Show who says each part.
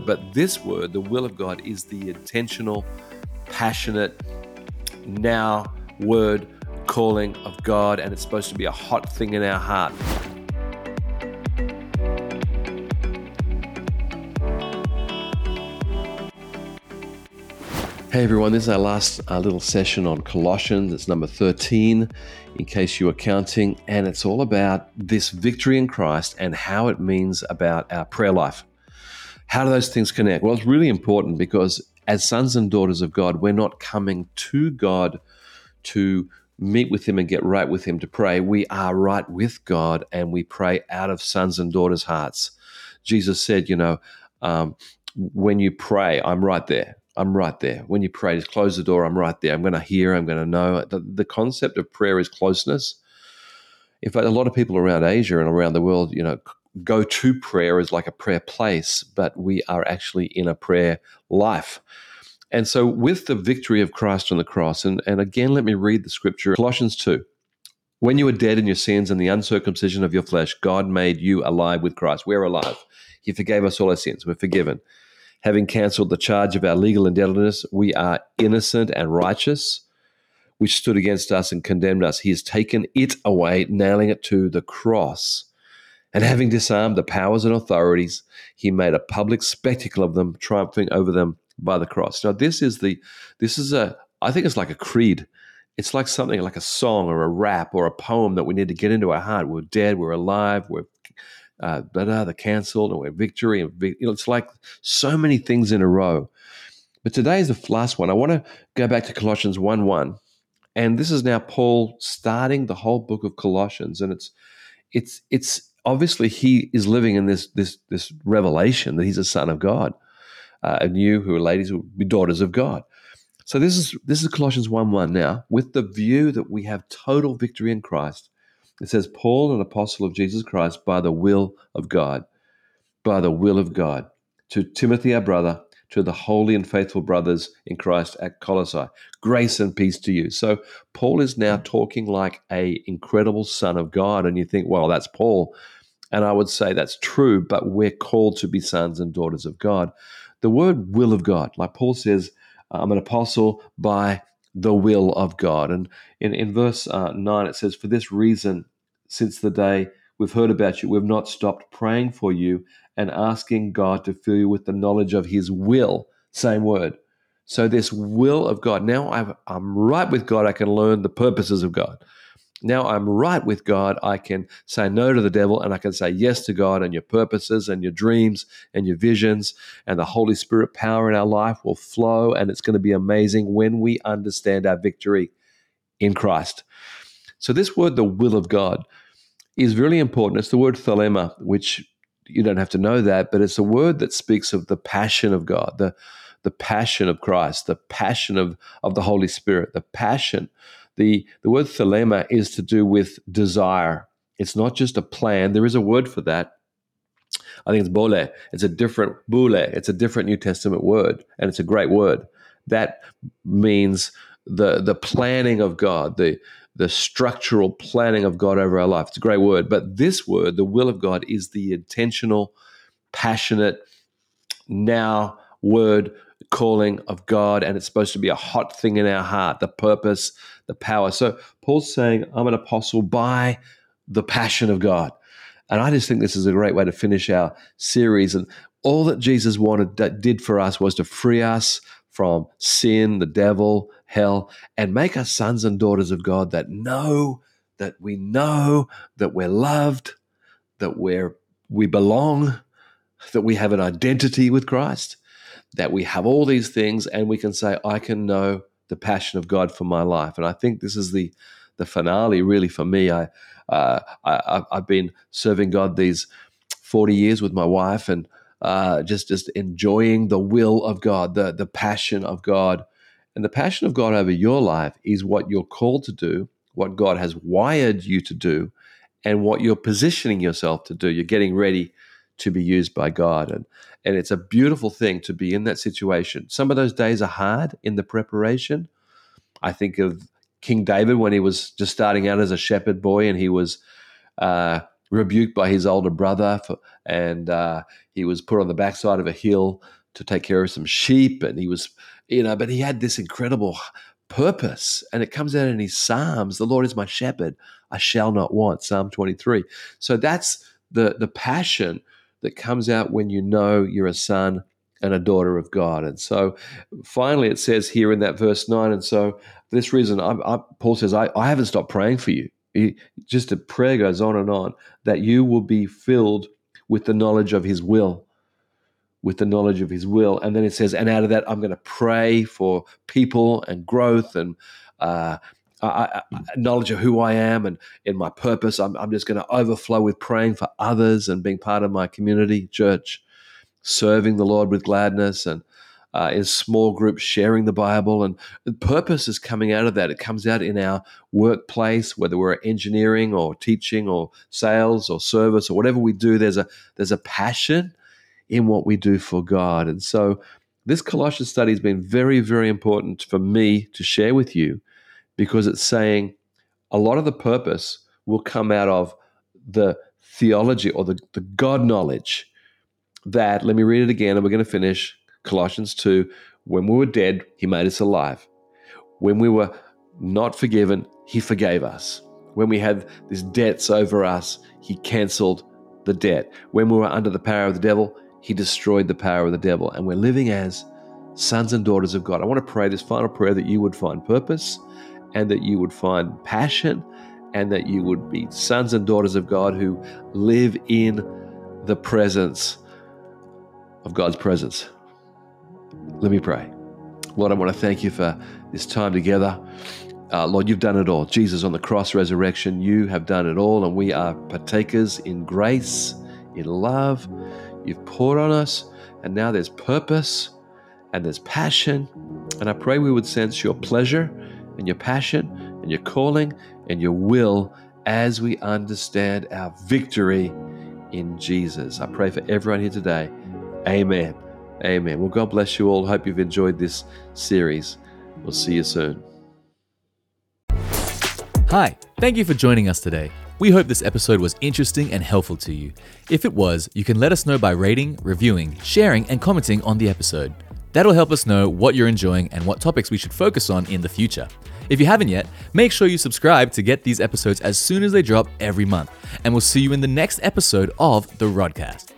Speaker 1: but this word, the will of God, is the intentional, passionate, now word calling of God, and it's supposed to be a hot thing in our heart. Hey everyone, this is our last little session on Colossians. It's number 13, in case you were counting, and it's all about this victory in Christ and how it means about our prayer life. How do those things connect? Well, it's really important because as sons and daughters of God, we're not coming to God to meet with Him and get right with Him to pray. We are right with God and we pray out of sons and daughters' hearts. Jesus said, when you pray, I'm right there. I'm right there. When you pray, just close the door. I'm right there. I'm going to hear. I'm going to know. The concept of prayer is closeness. In fact, a lot of people around Asia and around the world, go to prayer as like a prayer place, but we are actually in a prayer life. And so with the victory of Christ on the cross, and again, let me read the scripture, Colossians 2. When you were dead in your sins and the uncircumcision of your flesh, God made you alive with Christ. We're alive. He forgave us all our sins. We're forgiven. Having cancelled the charge of our legal indebtedness, we are innocent and righteous, which stood against us and condemned us. He has taken it away, nailing it to the cross. And having disarmed the powers and authorities, He made a public spectacle of them, triumphing over them by the cross. Now, I think it's like a creed. It's like something like a song or a rap or a poem that we need to get into our heart. We're dead, we're alive, we're the cancelled, and we're victory. And it's like so many things in a row. But today is the last one. I want to go back to Colossians 1:1. And this is now Paul starting the whole book of Colossians. And it's obviously he is living in this revelation that he's a son of God. And you who are ladies will be daughters of God. So this is Colossians 1:1 now, with the view that we have total victory in Christ. It says, Paul, an apostle of Jesus Christ, by the will of God, to Timothy, our brother, to the holy and faithful brothers in Christ at Colossae, grace and peace to you. So Paul is now talking like an incredible son of God, and you think, well, that's Paul. And I would say that's true, but we're called to be sons and daughters of God. The word will of God, like Paul says, I'm an apostle by the will of God. And in verse 9, it says, for this reason, since the day we've heard about you, we've not stopped praying for you and asking God to fill you with the knowledge of His will. Same word. So this will of God. Now I'm right with God. I can learn the purposes of God. Now I'm right with God. I can say no to the devil and I can say yes to God and your purposes and your dreams and your visions, and the Holy Spirit power in our life will flow, and it's going to be amazing when we understand our victory in Christ. So this word, the will of God, is really important. It's the word thelema, which you don't have to know that, but it's a word that speaks of the passion of God, the passion of Christ, the passion of the Holy Spirit, the passion. The word thelema is to do with desire. It's not just a plan. There is a word for that. I think it's bole. It's a different New Testament word, and it's a great word. That means the planning of God, the structural planning of God over our life. It's a great word. But this word, the will of God, is the intentional, passionate, now word calling of God, and it's supposed to be a hot thing in our heart, the purpose, the power. So Paul's saying, I'm an apostle by the passion of God. And I just think this is a great way to finish our series. And all that Jesus did for us was to free us from sin, the devil, hell, and make us sons and daughters of God that we know that we're loved, that we belong, that we have an identity with Christ, that we have all these things, and we can say, I can know the passion of God for my life. And I think this is the finale, really, for me. I've been serving God these 40 years with my wife, and just enjoying the will of God, the passion of God. And the passion of God over your life is what you're called to do, what God has wired you to do, and what you're positioning yourself to do. You're getting ready to be used by God. And it's a beautiful thing to be in that situation. Some of those days are hard in the preparation. I think of King David when he was just starting out as a shepherd boy, and he was rebuked by his older brother, and he was put on the backside of a hill to take care of some sheep, and he was, but he had this incredible purpose, and it comes out in his Psalms. The Lord is my shepherd, I shall not want, Psalm 23. So that's the passion that comes out when you know you're a son and a daughter of God. And so finally it says here in that verse 9, and so for this reason, Paul says, I haven't stopped praying for you. Just a prayer goes on, that you will be filled with the knowledge of his will, And then it says, and out of that, I'm going to pray for people and growth and knowledge of who I am and in my purpose. I'm just going to overflow with praying for others and being part of my community, church, serving the Lord with gladness, and in small groups, sharing the Bible. And the purpose is coming out of that. It comes out in our workplace, whether we're engineering or teaching or sales or service or whatever we do, there's a passion in what we do for God. And so this Colossians study has been very, very important for me to share with you, because it's saying a lot of the purpose will come out of the theology or the God knowledge that, let me read it again and we're going to finish. Colossians 2, when we were dead, he made us alive. When we were not forgiven, he forgave us. When we had these debts over us, he canceled the debt. When we were under the power of the devil, he destroyed the power of the devil. And we're living as sons and daughters of God. I want to pray this final prayer that you would find purpose and that you would find passion and that you would be sons and daughters of God who live in the presence of God's presence. Let me pray. Lord, I want to thank you for this time together. Lord, you've done it all. Jesus on the cross, resurrection, you have done it all, and we are partakers in grace, in love. You've poured on us, and now there's purpose and there's passion. And I pray we would sense your pleasure and your passion and your calling and your will as we understand our victory in Jesus. I pray for everyone here today. Amen. Amen. Well, God bless you all. Hope you've enjoyed this series. We'll see you soon.
Speaker 2: Hi, thank you for joining us today. We hope this episode was interesting and helpful to you. If it was, you can let us know by rating, reviewing, sharing, and commenting on the episode. That'll help us know what you're enjoying and what topics we should focus on in the future. If you haven't yet, make sure you subscribe to get these episodes as soon as they drop every month. And we'll see you in the next episode of The Rodcast.